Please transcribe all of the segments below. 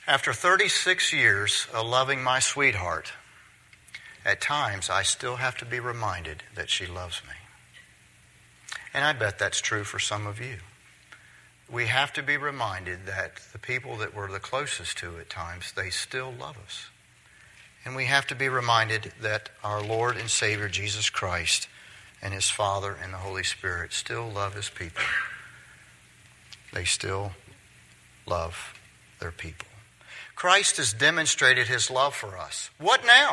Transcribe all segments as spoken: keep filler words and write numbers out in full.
After thirty-six years of loving my sweetheart, at times I still have to be reminded that she loves me. And I bet that's true for some of you. We have to be reminded that the people that we're the closest to at times, they still love us. And we have to be reminded that our Lord and Savior Jesus Christ and His Father and the Holy Spirit still love His people. They still love their people. Christ has demonstrated His love for us. What now?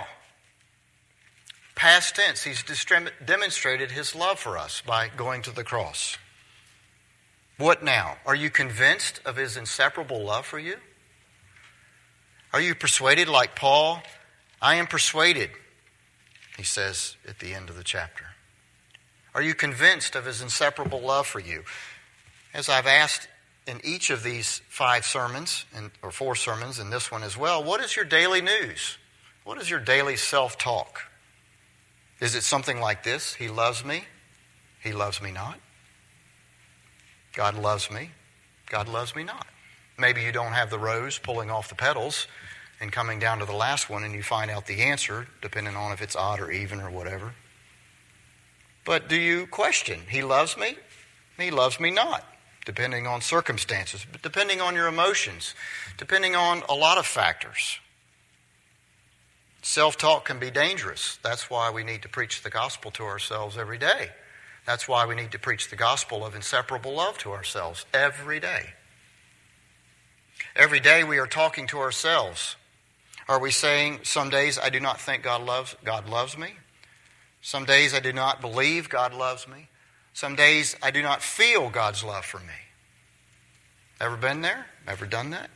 Past tense, He's demonstrated His love for us by going to the cross. What now? Are you convinced of His inseparable love for you? Are you persuaded like Paul? I am persuaded, he says at the end of the chapter. Are you convinced of His inseparable love for you? As I've asked in each of these five sermons, and, or four sermons, and this one as well, what is your daily news? What is your daily self-talk? Is it something like this? He loves me. He loves me not. God loves me. God loves me not. Maybe you don't have the rose pulling off the petals and coming down to the last one and you find out the answer, depending on if it's odd or even or whatever. But do you question, He loves me? He loves me not, depending on circumstances, but depending on your emotions, depending on a lot of factors. Self-talk can be dangerous. That's why we need to preach the gospel to ourselves every day. That's why we need to preach the gospel of inseparable love to ourselves every day. Every day we are talking to ourselves. Are we saying, some days I do not think God loves, God loves me? Some days I do not believe God loves me? Some days I do not feel God's love for me? Ever been there? Ever done that?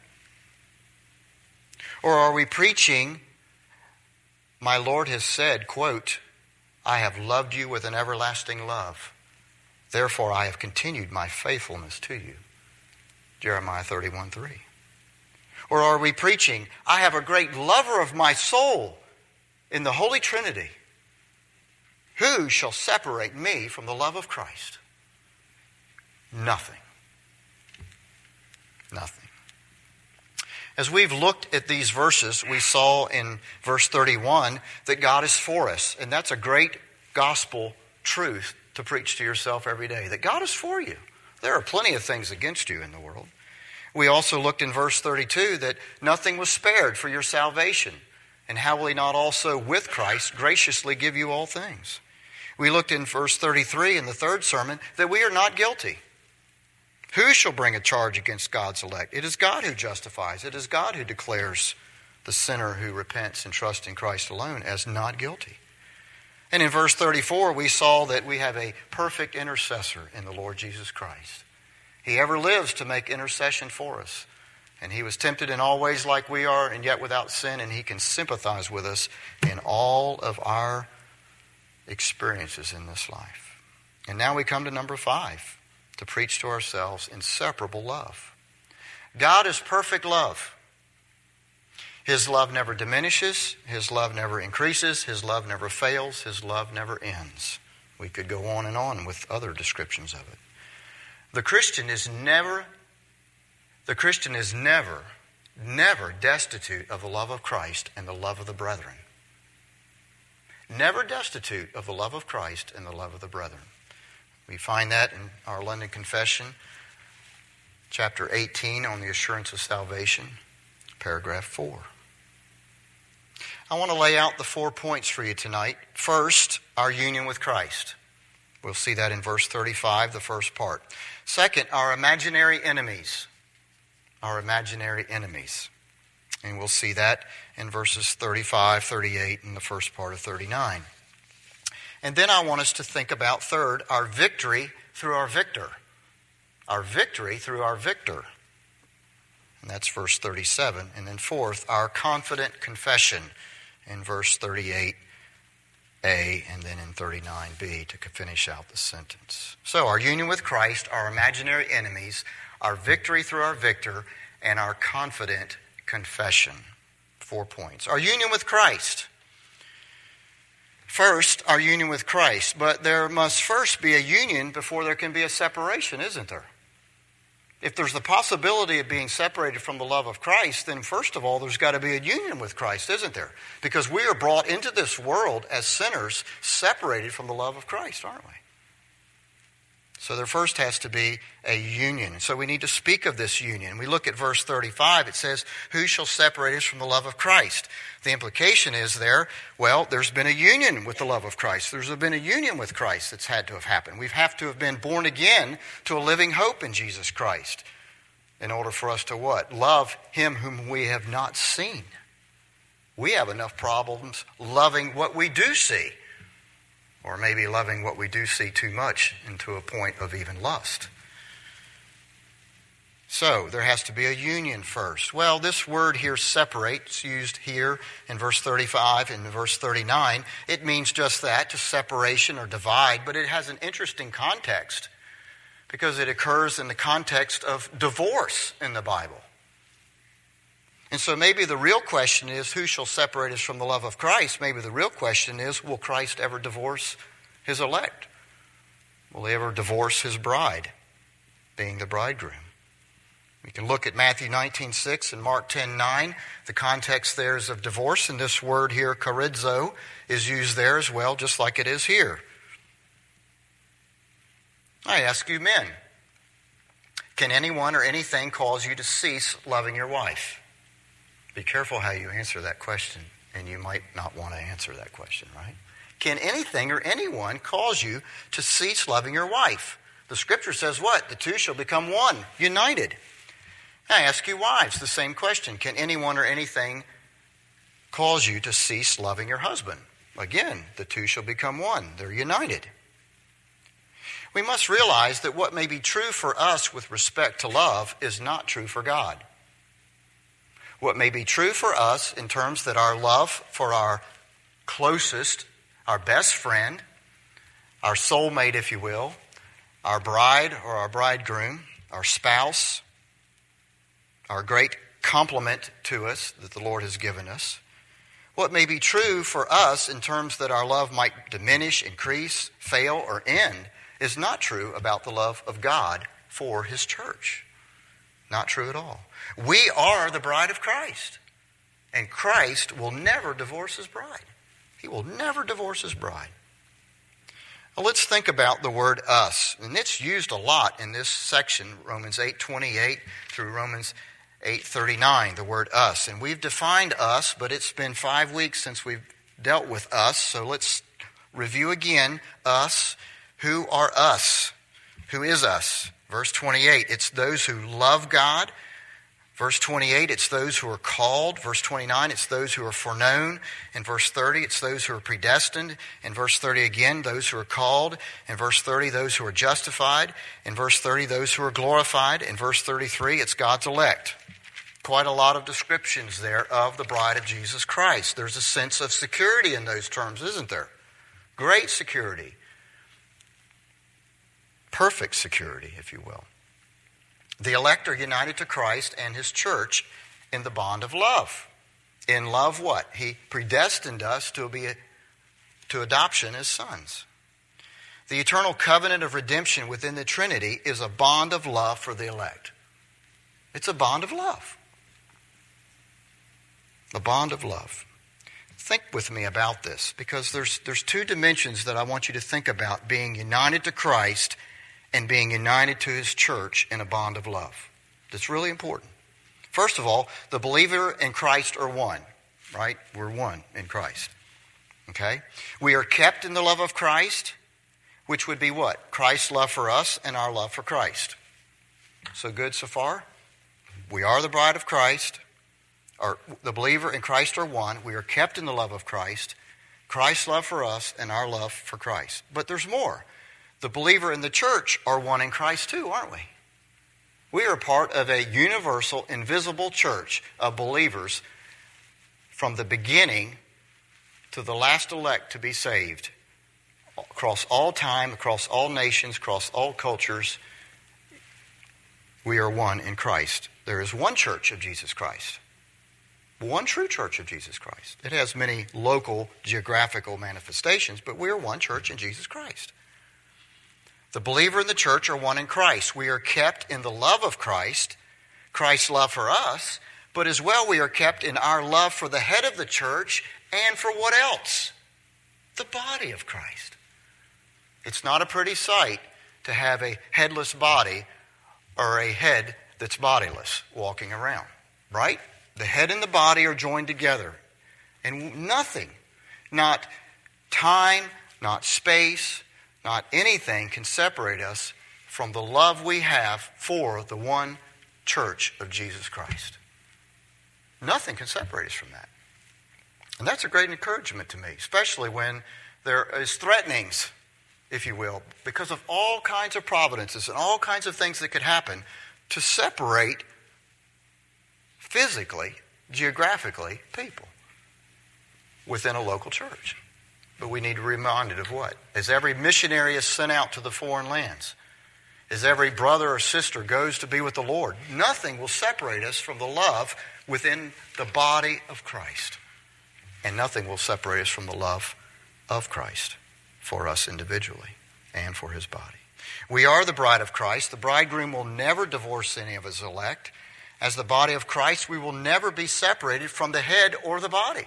Or are we preaching, my Lord has said, quote, I have loved you with an everlasting love. Therefore I have continued my faithfulness to you. Jeremiah thirty-one three. Or are we preaching, I have a great lover of my soul in the Holy Trinity. Who shall separate me from the love of Christ? Nothing. Nothing. As we've looked at these verses, we saw in verse thirty-one that God is for us. And that's a great gospel truth to preach to yourself every day. That God is for you. There are plenty of things against you in the world. We also looked in verse thirty-two that nothing was spared for your salvation. And how will He not also with Christ graciously give you all things? We looked in verse thirty-three in the third sermon that we are not guilty. Who shall bring a charge against God's elect? It is God who justifies. It is God who declares the sinner who repents and trusts in Christ alone as not guilty. And in verse thirty-four, we saw that we have a perfect intercessor in the Lord Jesus Christ. He ever lives to make intercession for us. And He was tempted in all ways like we are, and yet without sin, and He can sympathize with us in all of our experiences in this life. And now we come to number five. To preach to ourselves inseparable love. God is perfect love. His love never diminishes. His love never increases. His love never fails. His love never ends. We could go on and on with other descriptions of it. The Christian is never, the Christian is never, never destitute of the love of Christ and the love of the brethren. Never destitute of the love of Christ and the love of the brethren. We find that in our London Confession, chapter eighteen, on the assurance of salvation, paragraph four. I want to lay out the four points for you tonight. First, our union with Christ. We'll see that in verse thirty-five, the first part. Second, our imaginary enemies. Our imaginary enemies. And we'll see that in verses thirty-five, thirty-eight, and the first part of thirty-nine. And then I want us to think about, third, our victory through our victor. Our victory through our victor. And that's verse thirty-seven. And then fourth, our confident confession in verse thirty-eight A and then in thirty-nine B to finish out the sentence. So our union with Christ, our imaginary enemies, our victory through our victor, and our confident confession. Four points. Our union with Christ. First, our union with Christ. But there must first be a union before there can be a separation, isn't there? If there's the possibility of being separated from the love of Christ, then first of all, there's got to be a union with Christ, isn't there? Because we are brought into this world as sinners, separated from the love of Christ, aren't we? So there first has to be a union. So we need to speak of this union. We look at verse thirty-five. It says, who shall separate us from the love of Christ? The implication is there, well, there's been a union with the love of Christ. There's been a union with Christ that's had to have happened. We have to have been born again to a living hope in Jesus Christ in order for us to what? Love him whom we have not seen. We have enough problems loving what we do see. Or maybe loving what we do see too much and to a point of even lust. So, there has to be a union first. Well, this word here, separate, is used here in verse thirty-five and verse thirty-nine. It means just that, to separation or divide, but it has an interesting context because it occurs in the context of divorce in the Bible. And so maybe the real question is, who shall separate us from the love of Christ? Maybe the real question is, will Christ ever divorce his elect? Will he ever divorce his bride, being the bridegroom? We can look at Matthew nineteen six and Mark ten nine. The context there is of divorce, and this word here, charizo, is used there as well, just like it is here. I ask you men, can anyone or anything cause you to cease loving your wife? Be careful how you answer that question, and you might not want to answer that question, right? Can anything or anyone cause you to cease loving your wife? The scripture says what? The two shall become one, united. I ask you wives the same question. Can anyone or anything cause you to cease loving your husband? Again, the two shall become one. They're united. We must realize that what may be true for us with respect to love is not true for God. What may be true for us in terms that our love for our closest, our best friend, our soulmate, if you will, our bride or our bridegroom, our spouse, our great compliment to us that the Lord has given us, what may be true for us in terms that our love might diminish, increase, fail, or end is not true about the love of God for his church. Not true at all. We are the bride of Christ. And Christ will never divorce his bride. He will never divorce his bride. Well, let's think about the word us. And it's used a lot in this section, Romans eight twenty-eight through Romans eight thirty-nine, the word us. And we've defined us, but it's been five weeks since we've dealt with us. So let's review again us. Who are us? Who is us? Verse twenty-eight, it's those who love God. Verse twenty-eight, it's those who are called. Verse twenty-nine, it's those who are foreknown. In verse thirty, it's those who are predestined. In verse thirty again, those who are called. In verse thirty, those who are justified. In verse thirty, those who are glorified. In verse thirty-three, it's God's elect. Quite a lot of descriptions there of the bride of Jesus Christ. There's a sense of security in those terms, isn't there? Great security. Perfect security, if you will. The elect are united to Christ and his church in the bond of love. In love what? He predestined us to be a, to adoption as sons. The eternal covenant of redemption within the Trinity is a bond of love for the elect. It's a bond of love. The bond of love. Think with me about this, because there's there's two dimensions that I want you to think about: being united to Christ and being united to his church in a bond of love. That's really important. First of all, the believer and Christ are one, right? We're one in Christ. Okay? We are kept in the love of Christ, which would be what? Christ's love for us and our love for Christ. So good so far? We are the bride of Christ. Or the believer and Christ are one. We are kept in the love of Christ, Christ's love for us, and our love for Christ. But there's more. The believer and the church are one in Christ too, aren't we? We are part of a universal, invisible church of believers from the beginning to the last elect to be saved. Across all time, across all nations, across all cultures, we are one in Christ. There is one church of Jesus Christ. One true church of Jesus Christ. It has many local, geographical manifestations, but we are one church in Jesus Christ. The believer and the church are one in Christ. We are kept in the love of Christ, Christ's love for us, but as well we are kept in our love for the head of the church and for what else? The body of Christ. It's not a pretty sight to have a headless body or a head that's bodiless walking around, right? The head and the body are joined together. And nothing, not time, not space, not anything can separate us from the love we have for the one church of Jesus Christ. Nothing can separate us from that. And that's a great encouragement to me, especially when there is threatenings, if you will, because of all kinds of providences and all kinds of things that could happen to separate physically, geographically, people within a local church. But we need to be reminded of what? As every missionary is sent out to the foreign lands, as every brother or sister goes to be with the Lord, nothing will separate us from the love within the body of Christ. And nothing will separate us from the love of Christ for us individually and for his body. We are the bride of Christ. The bridegroom will never divorce any of his elect. As the body of Christ, we will never be separated from the head or the body.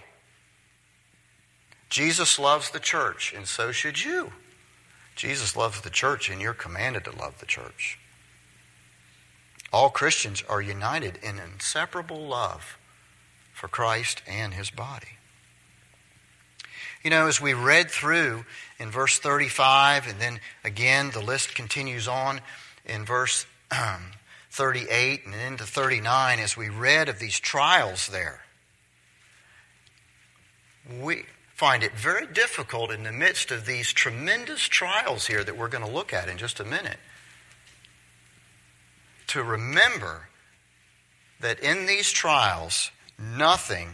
Jesus loves the church, and so should you. Jesus loves the church, and you're commanded to love the church. All Christians are united in inseparable love for Christ and his body. You know, as we read through in verse thirty-five, and then again the list continues on in verse um, thirty-eight and into thirty-nine, as we read of these trials there, we find it very difficult in the midst of these tremendous trials here that we're going to look at in just a minute to remember that in these trials, nothing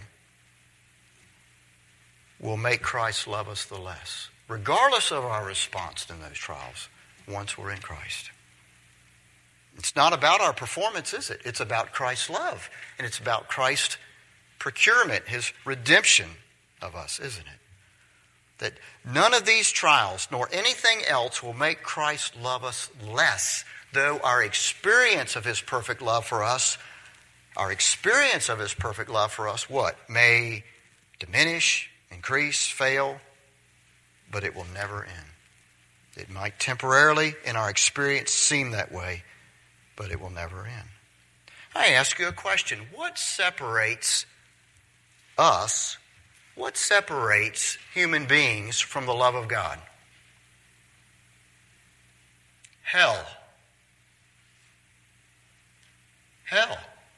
will make Christ love us the less, regardless of our response in those trials once we're in Christ. It's not about our performance, is it? It's about Christ's love, and it's about Christ's procurement, his redemption of us, isn't it? That none of these trials nor anything else will make Christ love us less, though our experience of his perfect love for us, our experience of his perfect love for us, what? May diminish, increase, fail, but it will never end. It might temporarily in our experience seem that way, but it will never end. I ask you a question. What separates us, what separates human beings from the love of God? Hell. Hell.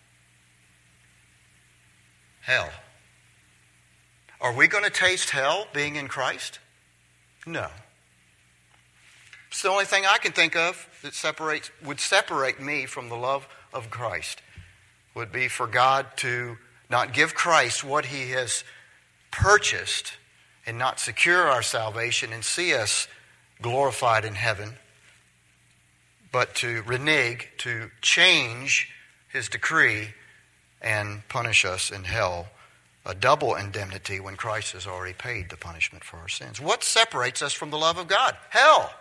Hell. Are we going to taste hell being in Christ? No. It's the only thing I can think of that separates would separate me from the love of Christ. Would be for God to not give Christ what he has purchased and not secure our salvation and see us glorified in heaven, but to renege, to change his decree and punish us in hell. A double indemnity when Christ has already paid the punishment for our sins. What separates us from the love of God? Hell.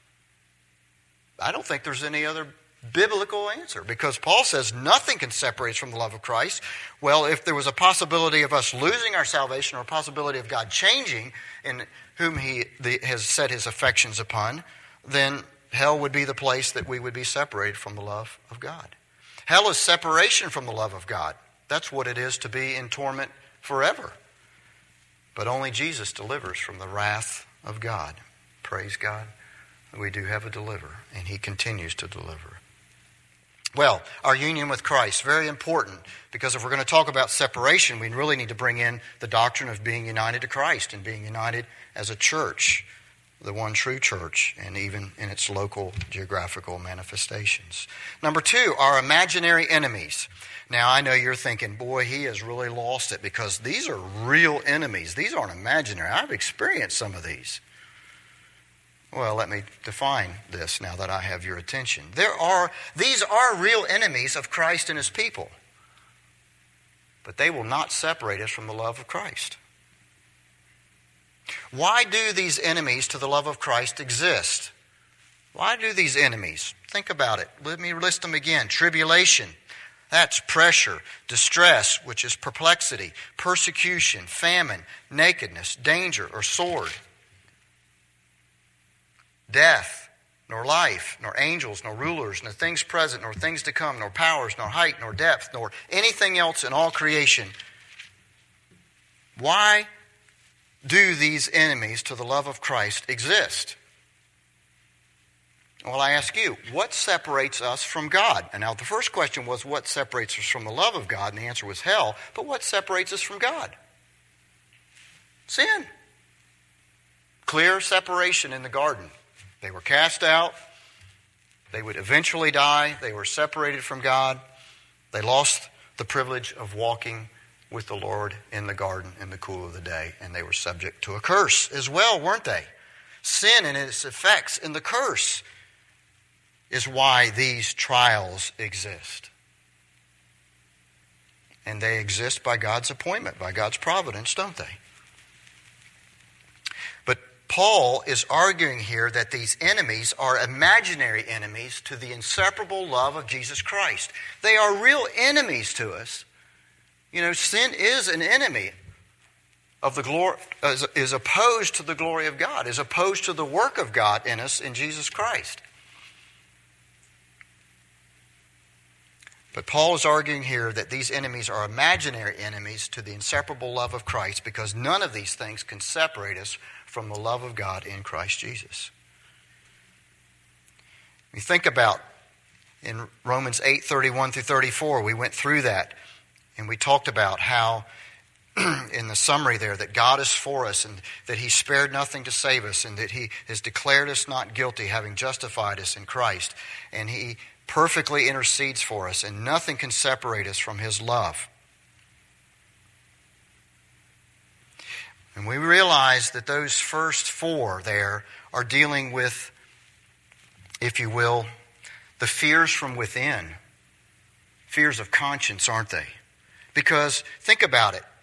I don't think there's any other biblical answer, because Paul says nothing can separate us from the love of Christ. Well, if there was a possibility of us losing our salvation or a possibility of God changing in whom he has set his affections upon, then hell would be the place that we would be separated from the love of God. Hell is separation from the love of God. That's what it is to be in torment forever. But only Jesus delivers from the wrath of God. Praise God. We do have a deliverer, and he continues to deliver. Well, our union with Christ, very important, because if we're going to talk about separation, we really need to bring in the doctrine of being united to Christ and being united as a church, the one true church, and even in its local geographical manifestations. Number two, our imaginary enemies. Now, I know you're thinking, boy, he has really lost it, because these are real enemies. These aren't imaginary. I've experienced some of these. Well, let me define this now that I have your attention. There are, these are real enemies of Christ and his people, but they will not separate us from the love of Christ. Why do these enemies to the love of Christ exist? Why do these enemies? Think about it. Let me list them again. Tribulation, that's pressure. Distress, which is perplexity. Persecution, famine, nakedness, danger, or sword. Death, nor life, nor angels, nor rulers, nor things present, nor things to come, nor powers, nor height, nor depth, nor anything else in all creation. Why do these enemies to the love of Christ exist? Well, I ask you, what separates us from God? And now the first question was, what separates us from the love of God? And the answer was hell. But what separates us from God? Sin. Clear separation in the garden. They were cast out. They would eventually die. They were separated from God. They lost the privilege of walking with the Lord in the garden in the cool of the day. And they were subject to a curse as well, weren't they? Sin and its effects in the curse is why these trials exist. And they exist by God's appointment, by God's providence, don't they? But Paul is arguing here that these enemies are imaginary enemies to the inseparable love of Jesus Christ. They are real enemies to us. You know, sin is an enemy of the glory, is, is opposed to the glory of God, is opposed to the work of God in us in Jesus Christ. But Paul is arguing here that these enemies are imaginary enemies to the inseparable love of Christ because none of these things can separate us from the love of God in Christ Jesus. You think about in Romans eight, thirty-one through thirty-four, we went through that and we talked about how in the summary there that God is for us and that He spared nothing to save us and that He has declared us not guilty having justified us in Christ, and He perfectly intercedes for us, and nothing can separate us from His love. And we realize that those first four there are dealing with, if you will, the fears from within. Fears of conscience, aren't they? Because, think about it.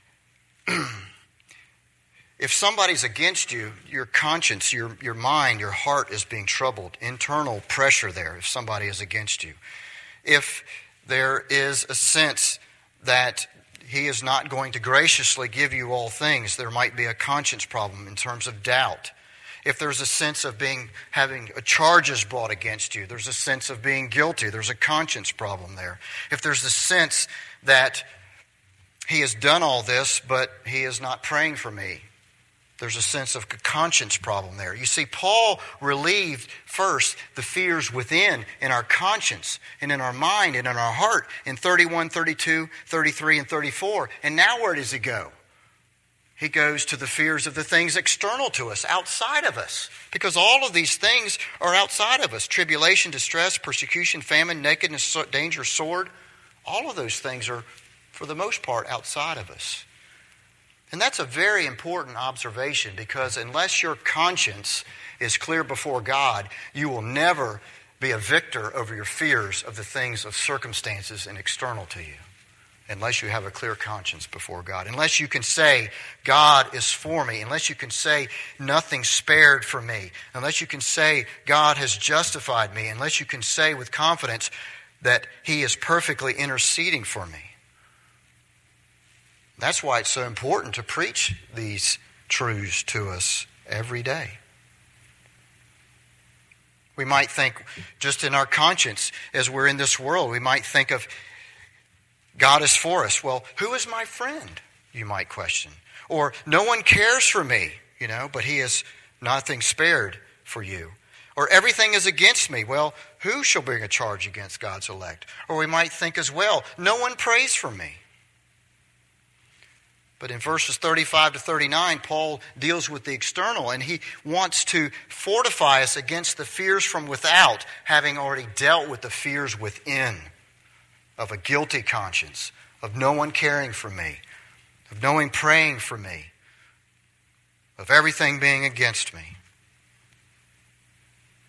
If somebody's against you, your conscience, your, your mind, your heart is being troubled. Internal pressure there if somebody is against you. If there is a sense that He is not going to graciously give you all things, there might be a conscience problem in terms of doubt. If there's a sense of being having charges brought against you, there's a sense of being guilty. There's a conscience problem there. If there's a sense that He has done all this, but He is not praying for me, there's a sense of conscience problem there. You see, Paul relieved first the fears within in our conscience and in our mind and in our heart in thirty-one, thirty-two, thirty-three, and thirty-four. And now where does he go? He goes to the fears of the things external to us, outside of us. Because all of these things are outside of us. Tribulation, distress, persecution, famine, nakedness, danger, sword. All of those things are, for the most part, outside of us. And that's a very important observation because unless your conscience is clear before God, you will never be a victor over your fears of the things of circumstances and external to you. Unless you have a clear conscience before God. Unless you can say, God is for me. Unless you can say, nothing spared for me. Unless you can say, God has justified me. Unless you can say with confidence that He is perfectly interceding for me. That's why it's so important to preach these truths to us every day. We might think, just in our conscience, as we're in this world, we might think of, God is for us. Well, who is my friend? You might question. Or, no one cares for me, you know, but He has nothing spared for you. Or, everything is against me. Well, who shall bring a charge against God's elect? Or we might think as well, no one prays for me. But in verses thirty-five to thirty-nine, Paul deals with the external, and he wants to fortify us against the fears from without, having already dealt with the fears within of a guilty conscience, of no one caring for me, of no one praying for me, of everything being against me.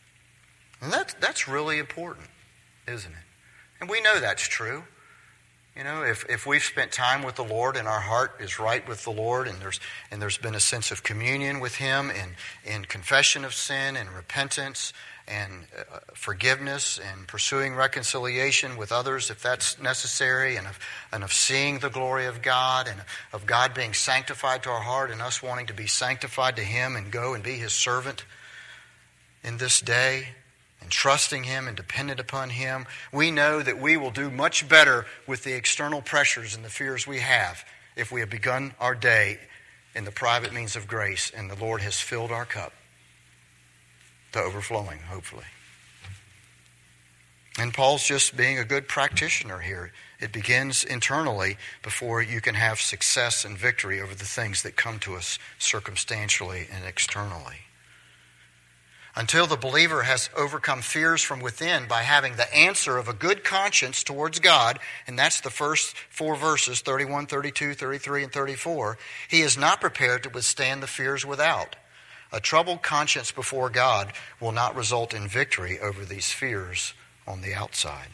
And that's, that's really important, isn't it? And we know that's true. You know, if, if we've spent time with the Lord and our heart is right with the Lord and there's and there's been a sense of communion with Him and, and confession of sin and repentance and uh, forgiveness and pursuing reconciliation with others if that's necessary, and of, and of seeing the glory of God and of God being sanctified to our heart and us wanting to be sanctified to Him and go and be His servant in this day, and trusting Him and dependent upon Him, we know that we will do much better with the external pressures and the fears we have if we have begun our day in the private means of grace and the Lord has filled our cup to overflowing, hopefully. And Paul's just being a good practitioner here. It begins internally before you can have success and victory over the things that come to us circumstantially and externally. Until the believer has overcome fears from within by having the answer of a good conscience towards God, and that's the first four verses, thirty-one, thirty-two, thirty-three, and thirty-four, he is not prepared to withstand the fears without. A troubled conscience before God will not result in victory over these fears on the outside.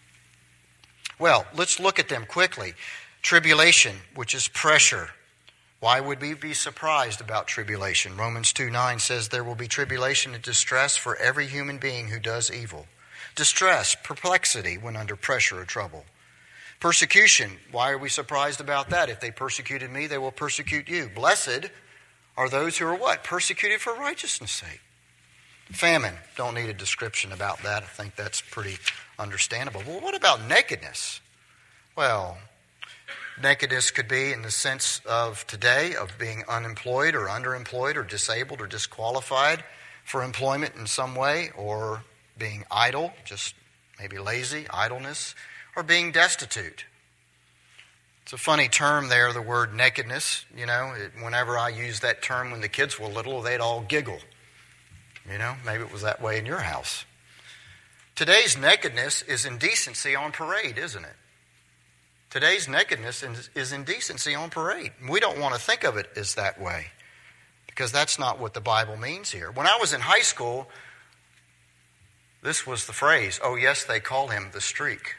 Well, let's look at them quickly. Tribulation, which is pressure. Why would we be surprised about tribulation? Romans two nine says there will be tribulation and distress for every human being who does evil. Distress, perplexity when under pressure or trouble. Persecution, why are we surprised about that? If they persecuted me, they will persecute you. Blessed are those who are what? Persecuted for righteousness' sake. Famine, don't need a description about that. I think that's pretty understandable. Well, what about nakedness? Well, nakedness could be in the sense of today of being unemployed or underemployed or disabled or disqualified for employment in some way, or being idle, just maybe lazy, idleness, or being destitute. It's a funny term there, the word nakedness. You know, it, whenever I use that term when the kids were little, they'd all giggle. You know, maybe it was that way in your house. Today's nakedness is indecency on parade, isn't it? Today's nakedness is indecency on parade. We don't want to think of it as that way because that's not what the Bible means here. When I was in high school, this was the phrase, oh yes, they call him the streak.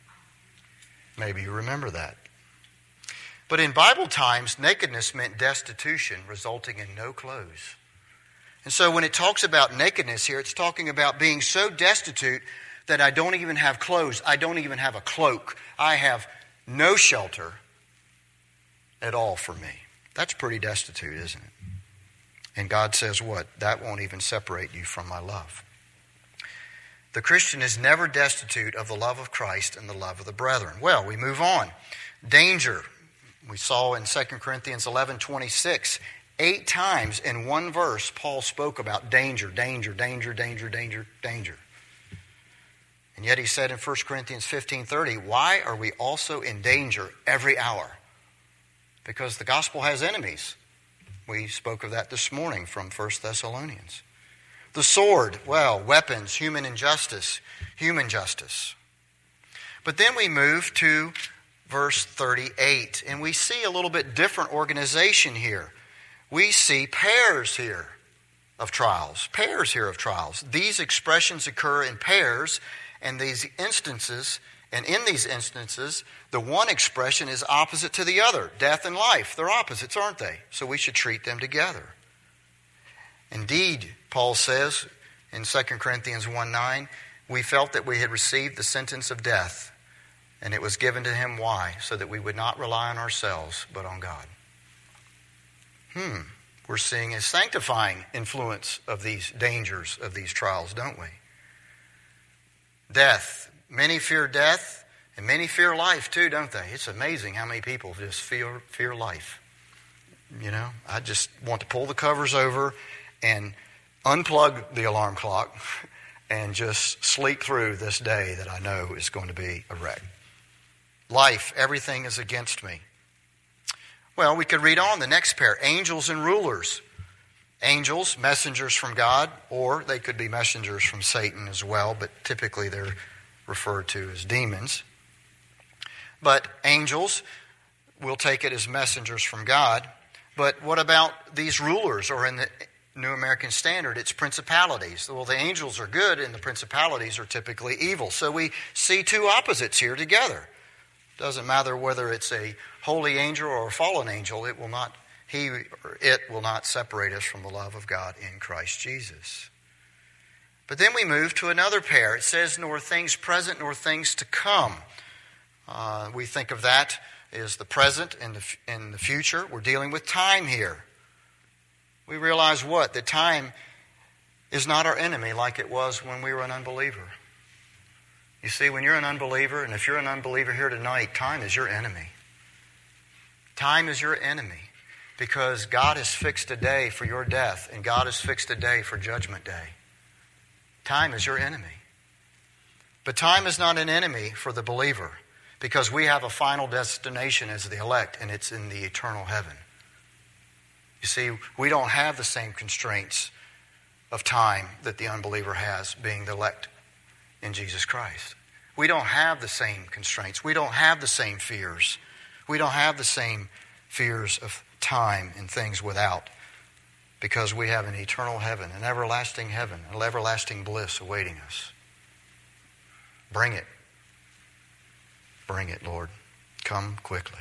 Maybe you remember that. But in Bible times, nakedness meant destitution resulting in no clothes. And so when it talks about nakedness here, it's talking about being so destitute that I don't even have clothes. I don't even have a cloak. I have no shelter at all for me. That's pretty destitute, isn't it? And God says what? That won't even separate you from my love. The Christian is never destitute of the love of Christ and the love of the brethren. Well, we move on. Danger. We saw in Second Corinthians eleven twenty-six, eight times in one verse, Paul spoke about danger, danger, danger, danger, danger, danger. And yet he said in First Corinthians fifteen thirty, why are we also in danger every hour? Because the gospel has enemies. We spoke of that this morning from First Thessalonians. The sword, well, weapons, human injustice, human justice. But then we move to verse thirty-eight, and we see a little bit different organization here. We see pairs here of trials, pairs here of trials. These expressions occur in pairs, and these instances, and in these instances, the one expression is opposite to the other. Death and life, they're opposites, aren't they? So we should treat them together. Indeed, Paul says in Second Corinthians one nine, we felt that we had received the sentence of death, and it was given to him. Why? So that we would not rely on ourselves, but on God. Hmm. We're seeing a sanctifying influence of these dangers, of these trials, don't we? Death. Many fear death, and many fear life too, don't they? It's amazing how many people just fear, fear life. You know, I just want to pull the covers over and unplug the alarm clock and just sleep through this day that I know is going to be a wreck. Life, everything is against me. Well, we could read on the next pair. Angels and rulers. Angels, messengers from God, or they could be messengers from Satan as well, but typically they're referred to as demons. But angels, we'll take it as messengers from God. But what about these rulers, or in the New American Standard, it's principalities. Well, the angels are good and the principalities are typically evil. So we see two opposites here together. Doesn't matter whether it's a holy angel or a fallen angel, it will not, he or it will not separate us from the love of God in Christ Jesus. But then we move to another pair. It says, nor things present, nor things to come. Uh, we think of that as the present and the, and the future. We're dealing with time here. We realize what? That time is not our enemy like it was when we were an unbeliever. You see, when you're an unbeliever, and if you're an unbeliever here tonight, time is your enemy. Time is your enemy because God has fixed a day for your death, and God has fixed a day for Judgment Day. Time is your enemy. But time is not an enemy for the believer because we have a final destination as the elect, and it's in the eternal heaven. You see, we don't have the same constraints of time that the unbeliever has, being the elect in Jesus Christ. We don't have the same constraints. We don't have the same fears. We don't have the same fears of time and things without, because we have an eternal heaven, an everlasting heaven, an everlasting bliss awaiting us. Bring it. Bring it, Lord. Come quickly.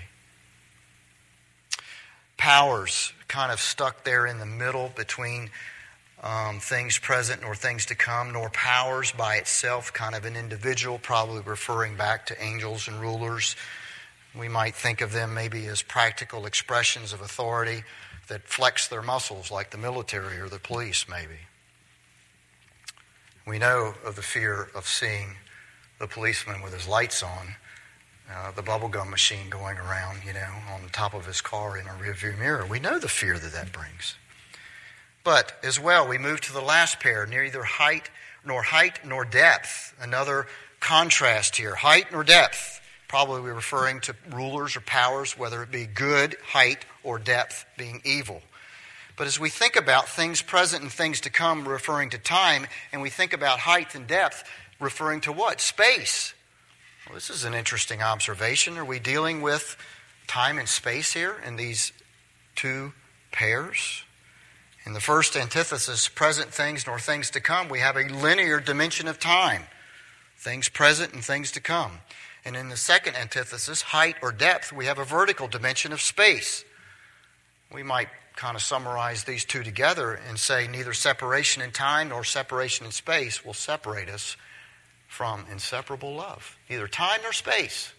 Powers kind of stuck there in the middle between Um, things present nor things to come, nor powers by itself, kind of an individual, probably referring back to angels and rulers. We might think of them maybe as practical expressions of authority that flex their muscles like the military or the police maybe. We know of the fear of seeing the policeman with his lights on, uh, the bubblegum machine going around, you know, on the top of his car in a rearview mirror. We know the fear that that brings. But as well, we move to the last pair, neither height nor height nor depth. Another contrast here. Height nor depth. Probably we're referring to rulers or powers, whether it be good, height, or depth being evil. But as we think about things present and things to come referring to time, and we think about height and depth referring to what? Space. Well, this is an interesting observation. Are we dealing with time and space here in these two pairs? In the first antithesis, present things nor things to come, we have a linear dimension of time. Things present and things to come. And in the second antithesis, height or depth, we have a vertical dimension of space. We might kind of summarize these two together and say neither separation in time nor separation in space will separate us from inseparable love. Neither time nor space.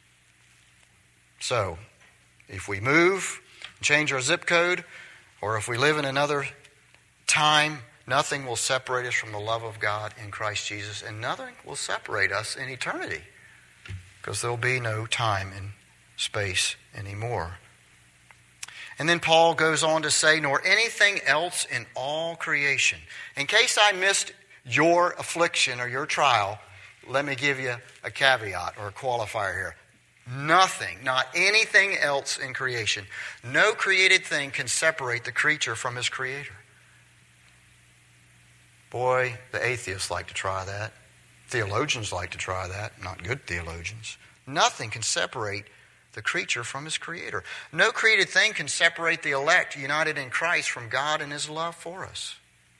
So, if we move, change our zip code, or if we live in another time, nothing will separate us from the love of God in Christ Jesus, and nothing will separate us in eternity, because there will be no time and space anymore. And then Paul goes on to say, nor anything else in all creation. In case I missed your affliction or your trial, let me give you a caveat or a qualifier here. Nothing, not anything else in creation. No created thing can separate the creature from his creator. Boy, the atheists like to try that. Theologians like to try that. Not good theologians. Nothing can separate the creature from his creator. No created thing can separate the elect united in Christ from God and his love for us.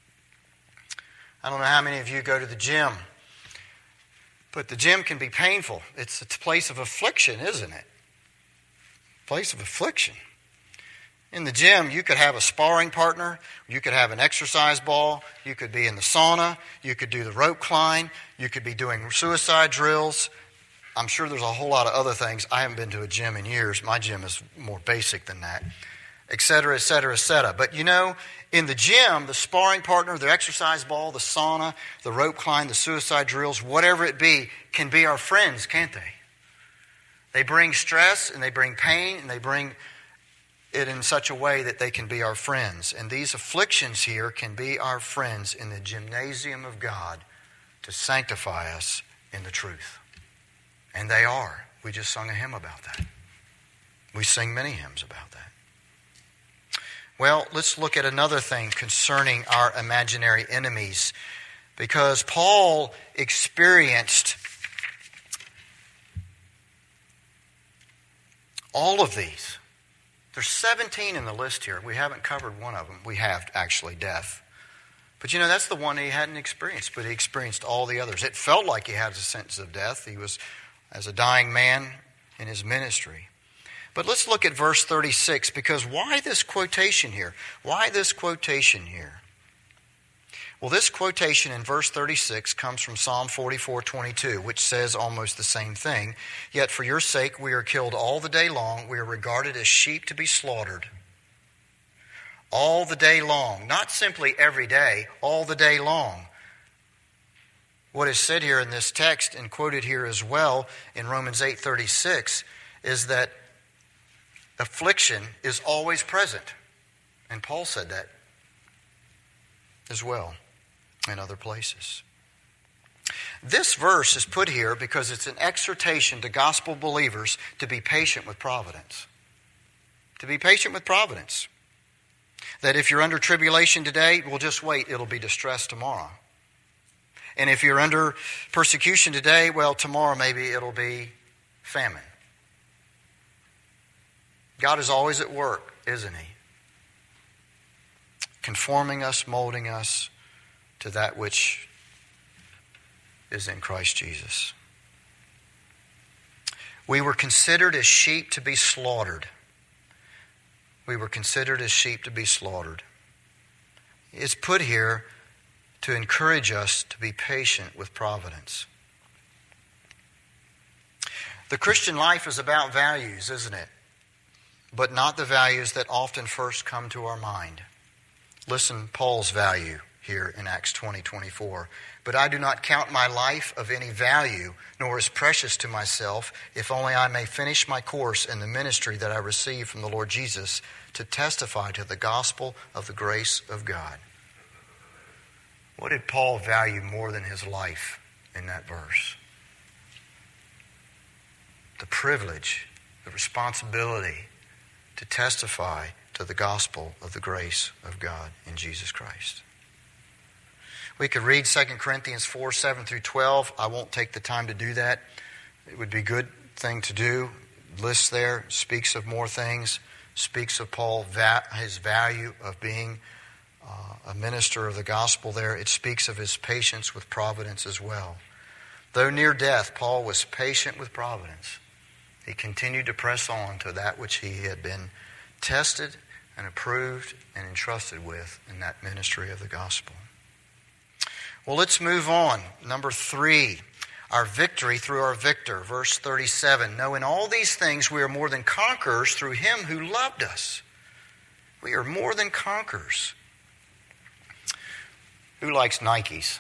I don't know how many of you go to the gym, but the gym can be painful. It's a place of affliction, isn't it? Place of affliction. In the gym, you could have a sparring partner, you could have an exercise ball, you could be in the sauna, you could do the rope climb, you could be doing suicide drills. I'm sure there's a whole lot of other things. I haven't been to a gym in years. My gym is more basic than that, et cetera, et cetera, et cetera. But you know, in the gym, the sparring partner, the exercise ball, the sauna, the rope climb, the suicide drills, whatever it be, can be our friends, can't they? They bring stress and they bring pain and they bring it in such a way that they can be our friends. And these afflictions here can be our friends in the gymnasium of God to sanctify us in the truth. And they are. We just sung a hymn about that. We sing many hymns about that. Well, let's look at another thing concerning our imaginary enemies. Because Paul experienced all of these. There's seventeen in the list here. We haven't covered one of them. We have, actually, death. But you know, that's the one he hadn't experienced, but he experienced all the others. It felt like he had a sentence of death. He was, as a dying man in his ministry. But let's look at verse thirty-six, because why this quotation here? Why this quotation here? Well, this quotation in verse thirty-six comes from Psalm forty-four twenty-two, which says almost the same thing. Yet for your sake we are killed all the day long. We are regarded as sheep to be slaughtered. All the day long. Not simply every day, all the day long. What is said here in this text and quoted here as well in Romans eight thirty-six is that affliction is always present. And Paul said that as well in other places. This verse is put here because it's an exhortation to gospel believers to be patient with providence. To be patient with providence. That if you're under tribulation today, well, just wait, it'll be distress tomorrow. And if you're under persecution today, well, tomorrow maybe it'll be famine. God is always at work, isn't he? Conforming us, molding us to that which is in Christ Jesus. We were considered as sheep to be slaughtered. We were considered as sheep to be slaughtered. It's put here to encourage us to be patient with providence. The Christian life is about values, isn't it? But not the values that often first come to our mind. Listen, Paul's value here in Acts twenty twenty-four. But I do not count my life of any value, nor as precious to myself, if only I may finish my course in the ministry that I received from the Lord Jesus to testify to the gospel of the grace of God. What did Paul value more than his life in that verse? The privilege, the responsibility to testify to the gospel of the grace of God in Jesus Christ. We could read Second Corinthians four, seven through twelve. I won't take the time to do that. It would be a good thing to do. Lists there, speaks of more things, speaks of Paul, his value of being uh, a minister of the gospel there. It speaks of his patience with providence as well. Though near death, Paul was patient with providence. He continued to press on to that which he had been tested and approved and entrusted with in that ministry of the gospel. Well, let's move on. Number three, our victory through our victor. Verse thirty-seven. No, in all these things we are more than conquerors through him who loved us. We are more than conquerors. Who likes Nikes?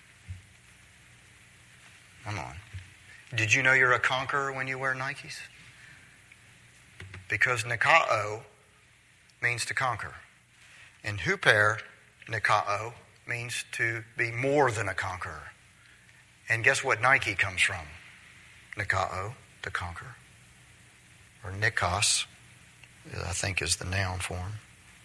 Come on. Did you know you're a conqueror when you wear Nikes? Because Nikao means to conquer. And huper, Nikao, means to be more than a conqueror. And guess what Nike comes from? Nikao, to conquer. Or Nikos, I think is the noun form.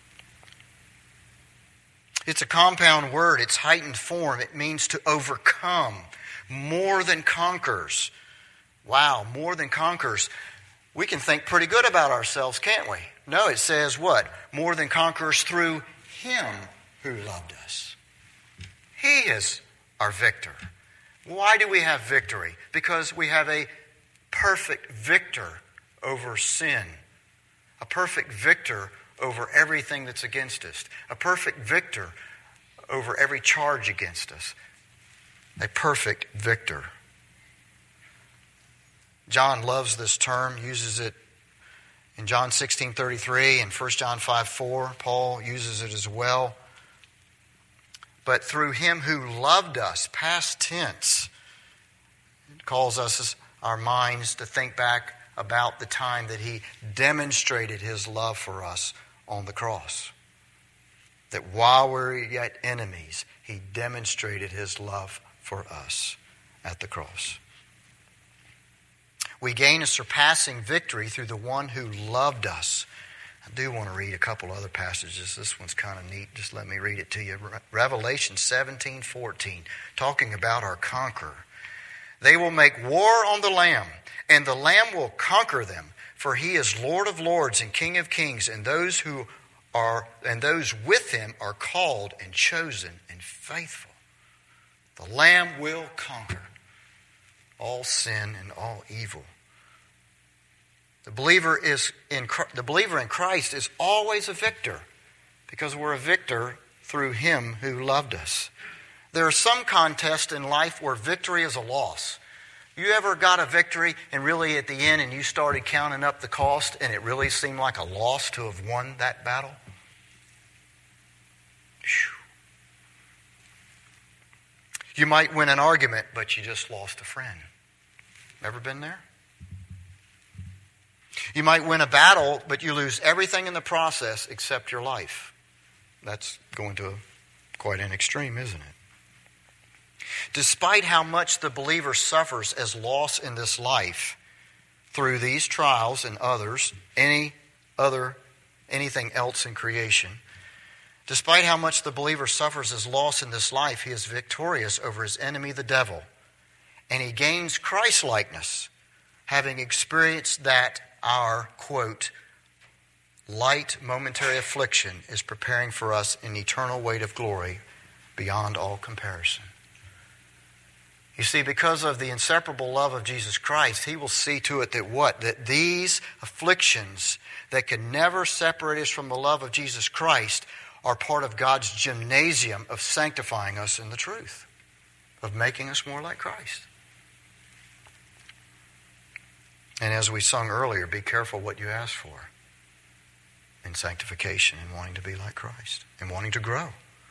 It's a compound word. It's heightened form. It means to overcome. More than conquers. Wow, more than conquers. We can think pretty good about ourselves, can't we? No, it says what? More than conquerors through him who loved us. He is our victor. Why do we have victory? Because we have a perfect victor over sin. A perfect victor over everything that's against us. A perfect victor over every charge against us. A perfect victor. John loves this term, uses it in John sixteen thirty-three and First John five four. Paul uses it as well. But through him who loved us, past tense, it calls us, our minds, to think back about the time that he demonstrated his love for us on the cross. That while we were yet enemies, he demonstrated his love for us at the cross. We gain a surpassing victory through the one who loved us. I do want to read a couple other passages. This one's kind of neat. Just let me read it to you. Revelation seventeen fourteen, talking about our conqueror. They will make war on the Lamb, and the Lamb will conquer them, for he is Lord of lords and King of kings, and those who are and those with him are called and chosen and faithful. The Lamb will conquer all sin and all evil. The believer is in the believer in Christ is always a victor because we're a victor through Him who loved us. There are some contests in life where victory is a loss. You ever got a victory and really at the end and you started counting up the cost and it really seemed like a loss to have won that battle? Whew. You might win an argument, but you just lost a friend. Ever been there? You might win a battle, but you lose everything in the process except your life. That's going to a, quite an extreme, isn't it? Despite how much the believer suffers as loss in this life, through these trials and others, any other, anything else in creation, despite how much the believer suffers as loss in this life, he is victorious over his enemy, the devil, and he gains Christ-likeness, having experienced that our, quote, light momentary affliction is preparing for us an eternal weight of glory beyond all comparison. You see, because of the inseparable love of Jesus Christ, He will see to it that what? That these afflictions that can never separate us from the love of Jesus Christ are part of God's gymnasium of sanctifying us in the truth, of making us more like Christ. And as we sung earlier, be careful what you ask for in sanctification and wanting to be like Christ and wanting to grow.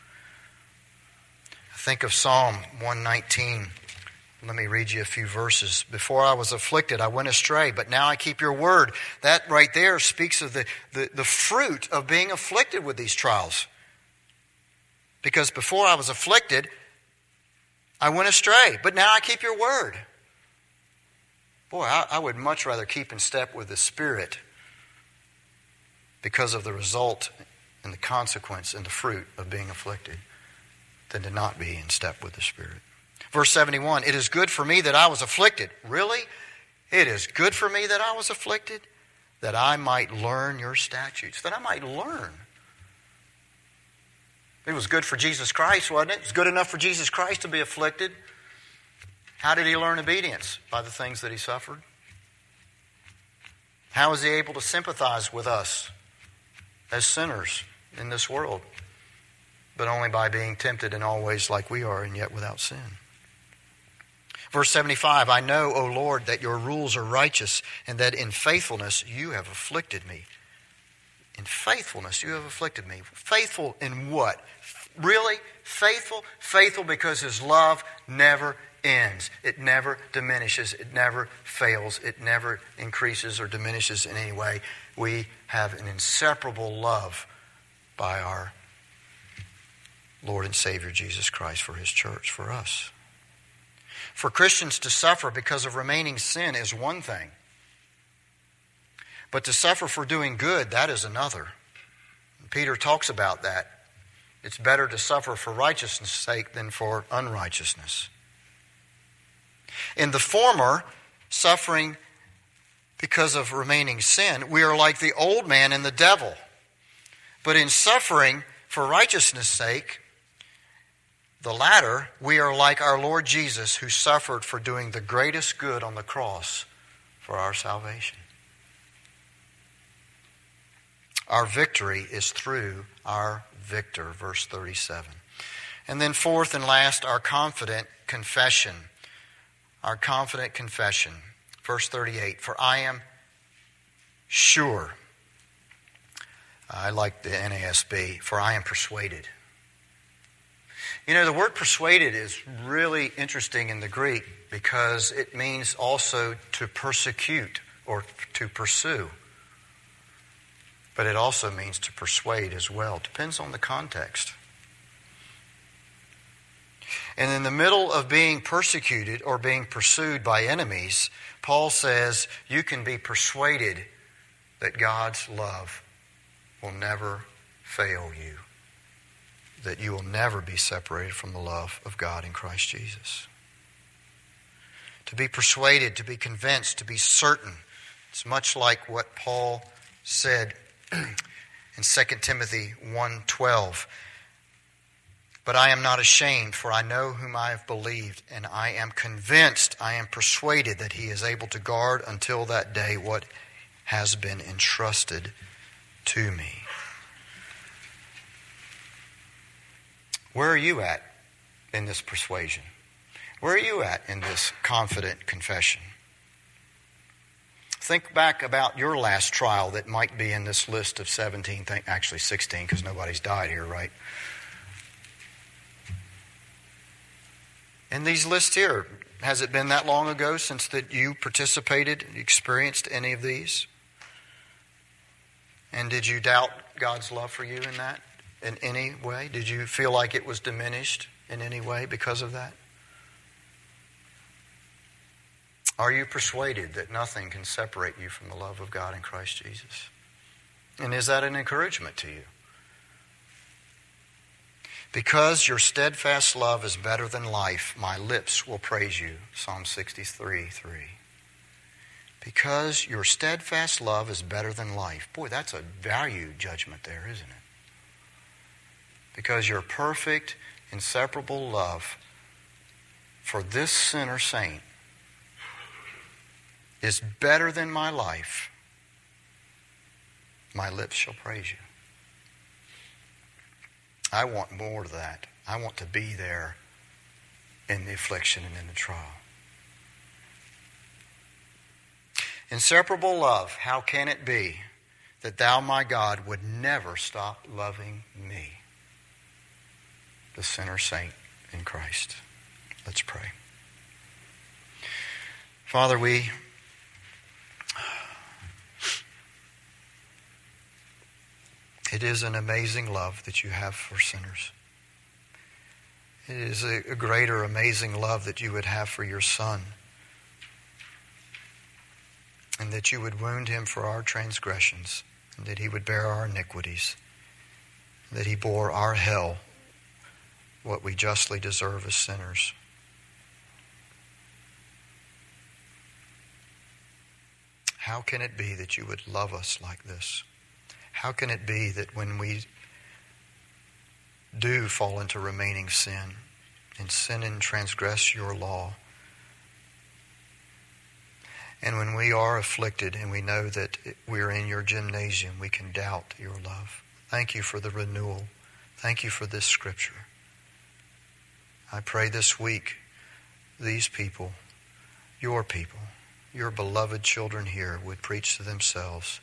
I think of Psalm one nineteen. Let me read you a few verses. Before I was afflicted, I went astray, but now I keep your word. That right there speaks of the, the, the fruit of being afflicted with these trials. Because before I was afflicted, I went astray, but now I keep your word. Boy, I, I would much rather keep in step with the Spirit because of the result and the consequence and the fruit of being afflicted than to not be in step with the Spirit. Verse seventy-one, it is good for me that I was afflicted. Really? It is good for me that I was afflicted, that I might learn your statutes, that I might learn. It was good for Jesus Christ, wasn't it? It's good enough for Jesus Christ to be afflicted. How did He learn obedience? By the things that He suffered. How is He able to sympathize with us as sinners in this world? But only by being tempted in all ways like we are, and yet without sin. Verse seventy-five, I know, O Lord, that your rules are righteous, and that in faithfulness you have afflicted me. In faithfulness you have afflicted me. Faithful in what? Really? Faithful? Faithful because His love never ends. It never diminishes. It never fails. It never increases or diminishes in any way. We have an inseparable love by our Lord and Savior Jesus Christ for His church, for us. For Christians to suffer because of remaining sin is one thing. But to suffer for doing good, that is another. Peter talks about that. It's better to suffer for righteousness' sake than for unrighteousness. In the former, suffering because of remaining sin, we are like the old man and the devil. But in suffering for righteousness' sake, the latter, we are like our Lord Jesus, who suffered for doing the greatest good on the cross for our salvation. Our victory is through our victor, verse thirty-seven. And then fourth and last, our confident confession. Our confident confession. Verse thirty-eight, for I am sure. I like the N A S B, for I am persuaded. You know, the word persuaded is really interesting in the Greek because it means also to persecute or to pursue. But it also means to persuade as well. Depends on the context. And in the middle of being persecuted or being pursued by enemies, Paul says you can be persuaded that God's love will never fail you. That you will never be separated from the love of God in Christ Jesus. To be persuaded, to be convinced, to be certain. It's much like what Paul said in Second Timothy one twelve. But I am not ashamed, for I know whom I have believed, and I am convinced, I am persuaded that He is able to guard until that day what has been entrusted to me. Where are you at in this persuasion? Where are you at in this confident confession? Think back about your last trial that might be in this list of seventeen, actually sixteen, because nobody's died here, right? In these lists here, has it been that long ago since that you participated, experienced any of these? And did you doubt God's love for you in that in any way? Did you feel like it was diminished in any way because of that? Are you persuaded that nothing can separate you from the love of God in Christ Jesus? And is that an encouragement to you? Because your steadfast love is better than life, my lips will praise you. Psalm sixty-three, three. Because your steadfast love is better than life. Boy, that's a value judgment there, isn't it? Because your perfect, inseparable love for this sinner saint is better than my life, my lips shall praise you. I want more of that. I want to be there in the affliction and in the trial. Inseparable love, how can it be that thou, my God, would never stop loving me, the sinner saint in Christ? Let's pray. Father, we it is an amazing love that you have for sinners. It is a, a greater, amazing love that you would have for your Son, and that you would wound him for our transgressions, and that he would bear our iniquities, and that he bore our hell, what we justly deserve as sinners. How can it be that you would love us like this? How can it be that when we do fall into remaining sin, and sin and transgress your law, and when we are afflicted and we know that we're in your gymnasium, we can doubt your love? Thank you for the renewal. Thank you for this scripture. I pray this week these people, your people, your beloved children here would preach to themselves,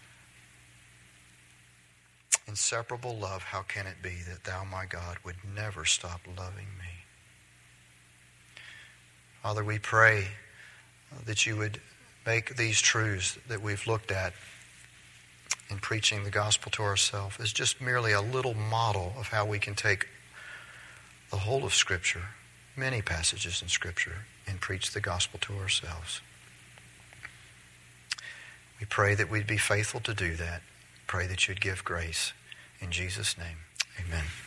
inseparable love, how can it be that thou, my God, would never stop loving me? Father, we pray that you would make these truths that we've looked at in preaching the gospel to ourselves as just merely a little model of how we can take the whole of Scripture, many passages in Scripture, and preach the gospel to ourselves. We pray that we'd be faithful to do that. Pray that you'd give grace. In Jesus' name, amen.